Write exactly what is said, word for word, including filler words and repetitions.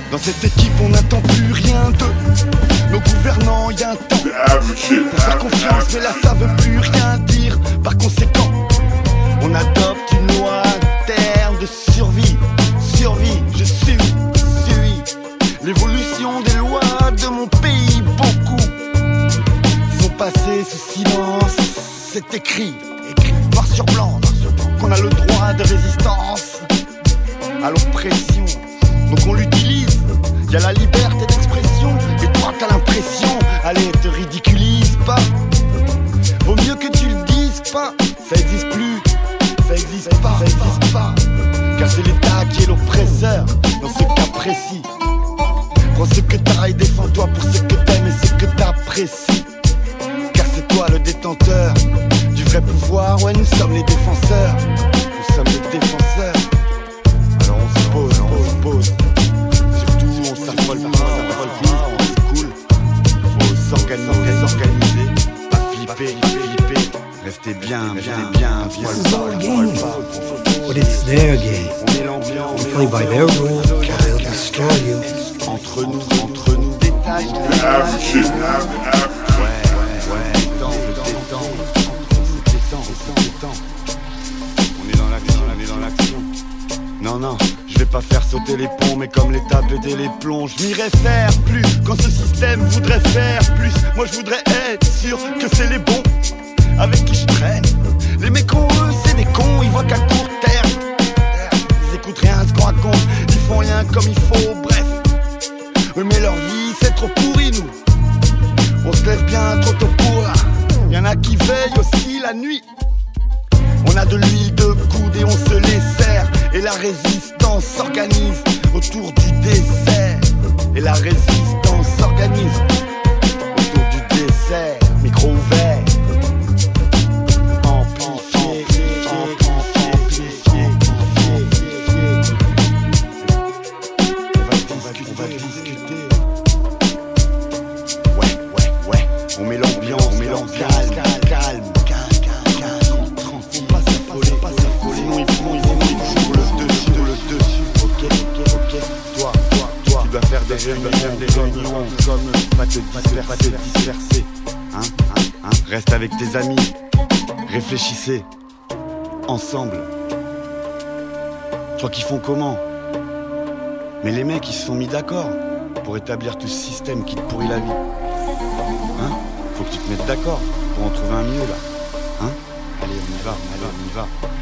Dans cette équipe on n'attend plus rien d'eux. Nos gouvernants y a un temps pour faire confiance, mais là ça veut plus rien dire. Par conséquent, on adopte une loi interne de survie. Survie, je suis, suis l'évolution des lois de mon pays. Beaucoup sont passés sous silence. C'est écrit, écrit noir sur blanc, noir sur blanc, qu'on a le droit de résistance à l'oppression. Donc on l'utilise, y'a la liberté d'expression. Et toi t'as l'impression, allez te ridiculise pas. Vaut mieux que tu le dises pas. Ça existe plus, ça existe pas, ça existe pas. Car c'est l'État qui est l'oppresseur dans ce cas précis. Prends ce que t'as et défends-toi pour ce que t'aimes et ce que t'apprécies. Car c'est toi le détenteur du vrai pouvoir. Ouais, nous sommes les défenseurs, nous sommes les défenseurs. Alors on se pose, on se pose. Surtout on s'affole pas, on s'affole pas, on se coule. Faut s'organiser, s'organiser, pas flipper, flipper. Restez bien, bien, bien, bien. This is our game, but it's their game. On est l'ambiance, You play by their rules, they'll destroy you. entre nous, entre nous, détails, détails. Ouais, ouais, ouais, détends, détends, détends, détends. On est dans l'action, on est dans l'action. Non, non, je vais pas faire sauter les ponts, mais comme l'État péter les plombs, je m'irai faire plus quand ce système voudrait faire plus. Moi je voudrais être sûr que c'est les bons avec qui je traîne. Les mécons, eux, c'est des cons, ils voient qu'à court terme. Ils écoutent rien de ce qu'on raconte, ils font rien comme il faut, bref. Eux, mais leur vie, c'est trop pourri, nous. On se lève bien trop tôt pour là. Y'en a qui veillent aussi la nuit. On a de l'huile de coude et on se les sert. Et la résistance s'organise autour du dessert. Et la résistance s'organise autour du dessert. Micro ouvert. Amplifié, amplifié, amplifié. On va discuter. Ouais, ouais, ouais. On met l'ambiance, on met l'ambiance. Calme, calme, calme, calme. Faut pas s'affoler, pas s'affoler. Sinon ils font, ils font, ils font le dessus, le dessus. Ok, ok, ok. Toi, toi, toi. Tu dois faire des réunions, des réunions comme pas te disperser, pas te disperser. Hein, hein, hein. Reste avec tes amis. Réfléchissez. Ensemble. Toi qui font comment? Mais les mecs ils se sont mis d'accord pour établir tout ce système qui te pourrit la vie. Hein? Faut que tu te mettes d'accord pour en trouver un mieux là. Hein? Allez on y va, allez on y va.